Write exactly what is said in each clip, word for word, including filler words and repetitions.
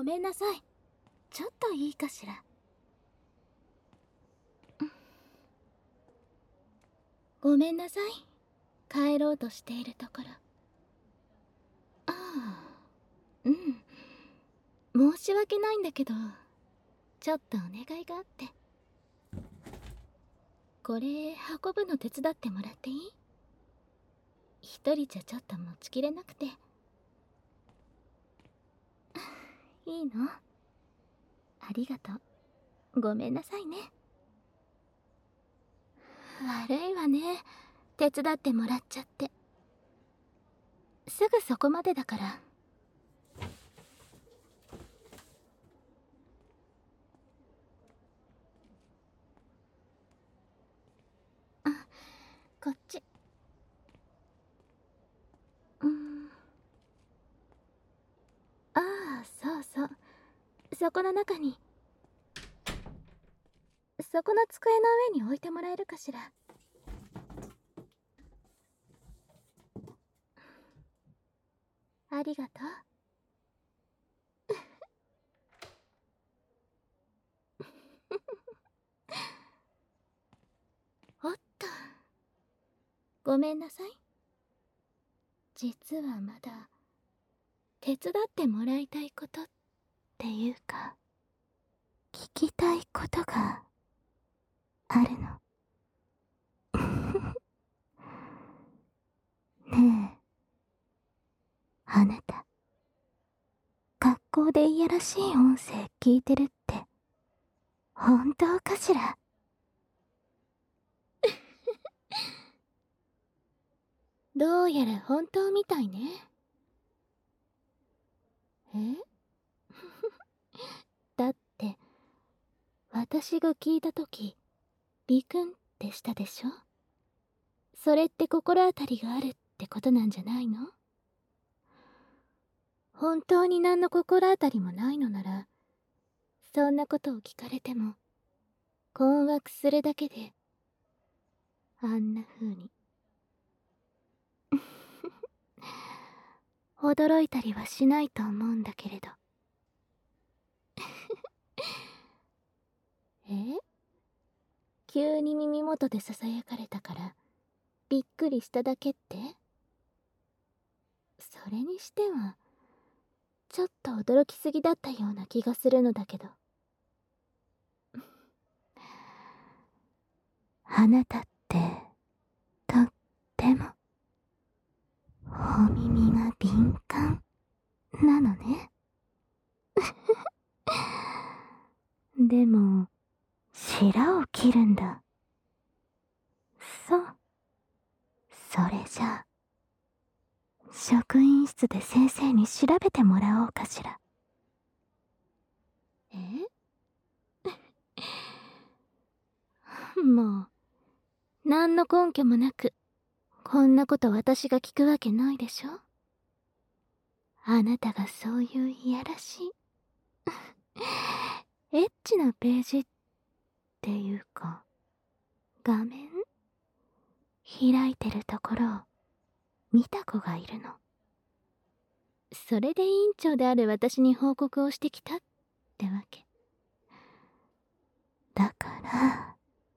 ごめんなさい。ちょっといいかしら。ごめんなさい。帰ろうとしているところ。ああ、うん。申し訳ないんだけど、ちょっとお願いがあって。これ運ぶの手伝ってもらっていい？一人じゃちょっと持ちきれなくて。いいの？ありがとう。ごめんなさいね。悪いわね。手伝ってもらっちゃって。すぐそこまでだから。あ、こっち。うーん。ああ、そうそう。そこの中に。そこの机の上に置いてもらえるかしら。ありがとう。おっと。ごめんなさい。実はまだ手伝ってもらいたいことっていうか、聞きたいことがあるの。ねえ、あなた、学校でいやらしい音声聞いてるって本当かしら？どうやら本当みたいね。え？だって私が聞いたとき、ビクンってしたでしょ？それって心当たりがあるってことなんじゃないの？本当に何の心当たりもないのなら、そんなことを聞かれても困惑するだけで、あんな風に驚いたりはしないと思うんだけれど。え？急に耳元でささやかれたからびっくりしただけって？それにしてはちょっと驚きすぎだったような気がするのだけど。あなたってとってもお耳が敏感なのね。でも白を切るんだ。そう。それじゃあ職員室で先生に調べてもらおうかしら。え？もう何の根拠もなくこんなこと私が聞くわけないでしょ。あなたがそういういやらしいエッチなページっていうか画面開いてるところを見た子がいるの。それで委員長である私に報告をしてきたってわけだから、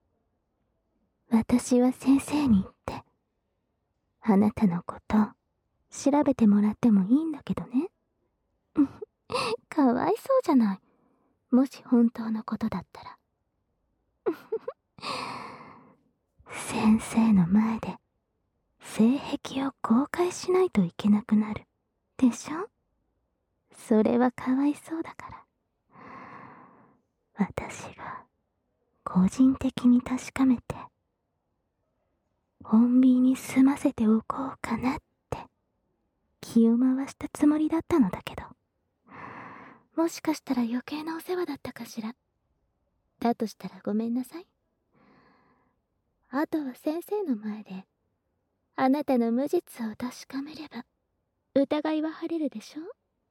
私は先生に言ってあなたのこと調べてもらってもいいんだけどね。かわいそうじゃない、もし本当のことだったら。先生の前で性癖を公開しないといけなくなるでしょ。それはかわいそうだから、私が個人的に確かめて穏便に済ませておこうかなって気を回したつもりだったのだけど、もしかしたら余計なお世話だったかしら。だとしたらごめんなさい。あとは先生の前であなたの無実を確かめれば疑いは晴れるでしょ。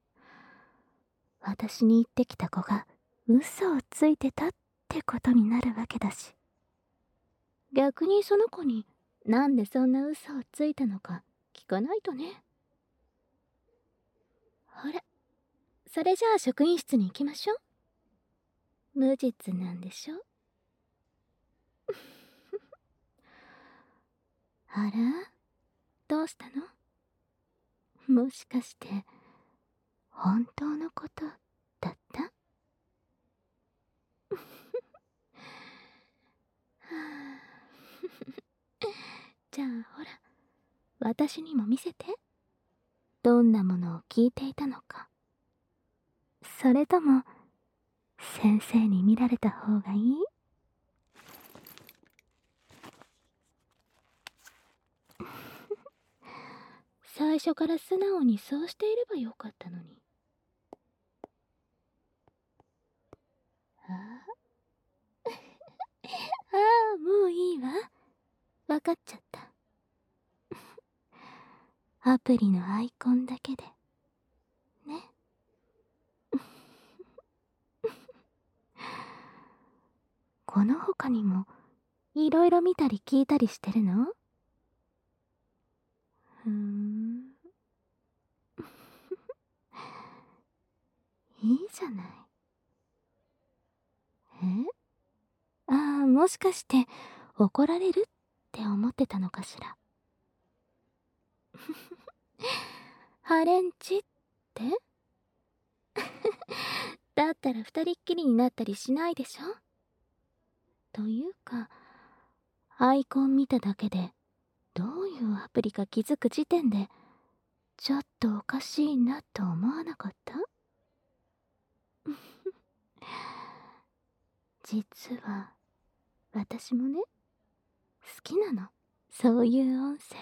私に言ってきた子が嘘をついてたってことになるわけだし、逆にその子になんでそんな嘘をついたのか聞かないとね。あれ、 それじゃあ職員室に行きましょう。無実なんでしょ。あら、どうしたの？もしかして本当のことだった？はあじゃあほら、私にも見せて。どんなものを聞いていたのか。それとも先生に見られた方がいい？最初から素直にそうしていればよかったのに。ああああ、もういいわ。わかっちゃった。アプリのアイコンだけでね。この他にもいろいろ見たり聞いたりしてるの？ふーんいいじゃない。え？ああ、もしかして怒られるって思ってたのかしら。ハレンチってだったら二人っきりになったりしないでしょ。というか、アイコン見ただけでどういうアプリか気づく時点でちょっとおかしいなと思わなかった？実は私もね、好きなの、そういう音声。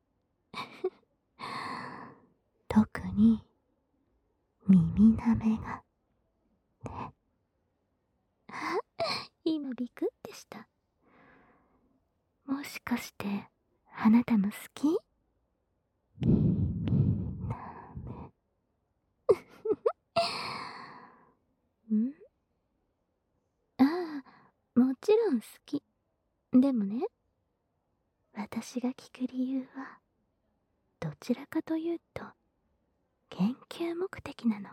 特に耳なめがね。あ、今ビクってした。もしかしてあなたも好き？耳なめんああ、もちろん好き。でもね、私が聞く理由はどちらかというと研究目的なの。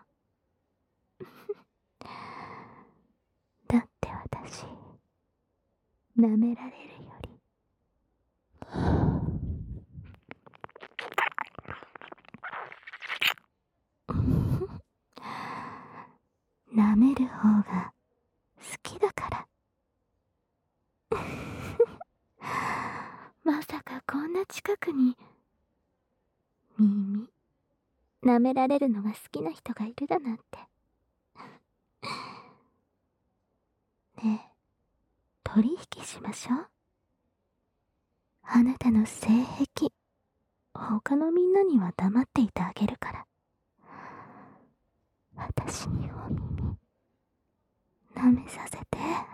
だって私、舐められるより舐める方が好きだから。まさかこんな近くに耳舐められるのが好きな人がいるだなんて。ねえ、取引しましょう。あなたの性癖、他のみんなには黙っていてあげるから。私にお耳舐めさせて。